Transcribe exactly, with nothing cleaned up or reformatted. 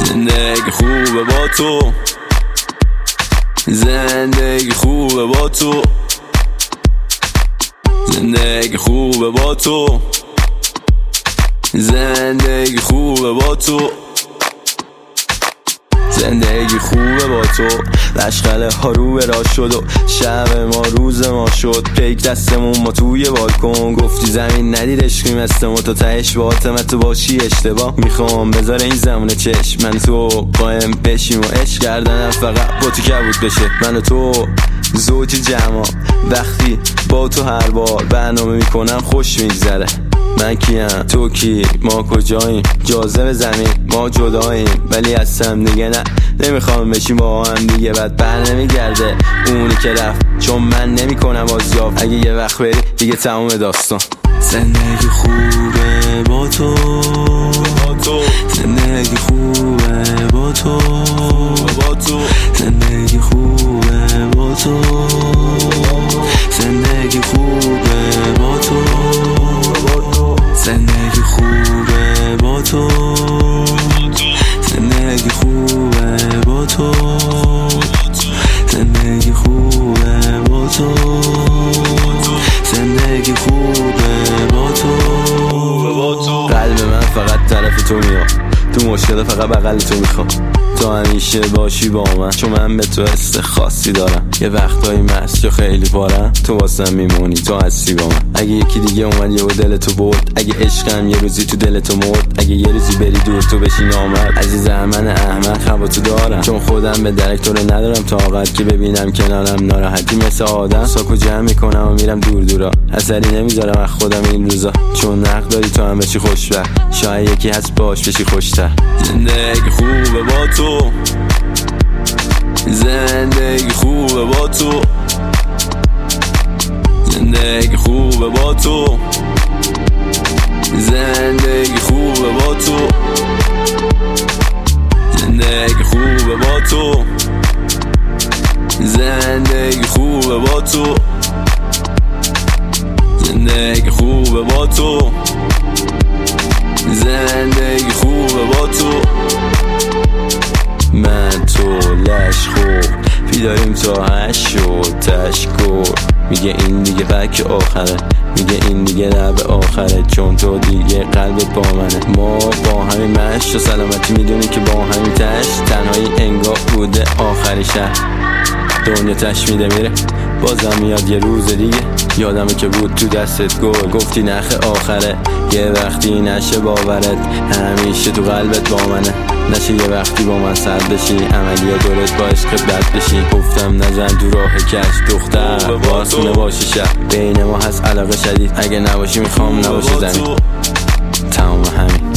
زندگی خوبه با تو، زندگی خوبه با تو، زندگی خوبه با تو، زندگی خوبه با تو، زندگی خوبه با تو. لشغله ها رو به راه شد و شب ما روز ما شد. پیک دستمون ما توی بالکن، گفتی زمین ندید عشقی مثل ما، تو تهش با حاتمت تو باشی اشتباه. میخوام بذاره این زمونه چشم من تو قایم بشیم و عشق کردنم فقط با تو کبود بشه. من و تو زوج جمع، وقتی با تو هر بار برنامه میکنم خوش میگذره. من کیم تو کی، ما کجاییم، جاذبه زمین ما جداییم، ولی هستم دیگه نه نمیخوام بشیم با هم دیگه. بعد بر نمیگرده اونی که رفت، چون من نمیکنم بازیافت. اگه یه وقت بری دیگه تموم داستان. زندگی خوبه با تو، زندگی خوبه با تو، زندگی خوبه با تو، زندگی خوبه با تو، زندگی خوبه با تو، زندگی خوبه با تو، زندگی خوبه با تو، زندگی خوبه با تو. قلب من فقط طرف تو میاد، تو مشکل فقط بغل تو میخوام. تو همیشه باشی با من، چون من به تو حس خاصی دارم. یه وقتایی مست یا خیلی پارم، تو واسم میمونی، تو هستی با من. اگه یکی دیگه اومد یه دل تو برد، اگه عشقم یه روزی تو دل تو مرد، اگه یه روزی بری دور تو بشی نامرد، عزیزم من احمق هوا تو دارم، چون خودم به درک تو رو ندارم طاقت که ببینم کنارم ناراحتی مثل آدم. ساکو جمع میکنم و میرم دور دورا، اثری نمیذارم از خودم این روزا، چون نقد داری تو هم بشی خوشبخت، شاید یکی هست باش بشی خوشتر. زندگی خوبه با تو، زندگی خوبه با تو، زندگی خوبه با تو، زندگی خوبه با تو، زندگی خوبه با تو، زندگی خوبه با تو، زندگی خوبه با تو، زندگی خوبه با تو. من تو لش خوب بیداریم تا هشت شد تشکر، میگه این دیگه بک آخره، میگه این دیگه لب آخره، چون تو دیگه قلبت با منه. ما با همین مشت و سلامتی میدونی که با همین تشت، تنهایی انگار بوده آخری شهر، دنیا تش میده میره بازم میاد یه روز دیگه. یادمه که بود تو دستت گل، گفتی نخ آخره، یه وقتی نشه باورت، همیشه تو قلبت با منه، نشه یه وقتی با من سرد بشی، عملی دورت با عشق بد بشی. گفتم نزن تو راه کش دختر، باسونه باشی شب، بین ما هست علاقه شدید، اگه نباشی میخوام نباشه زمین، تمام همین.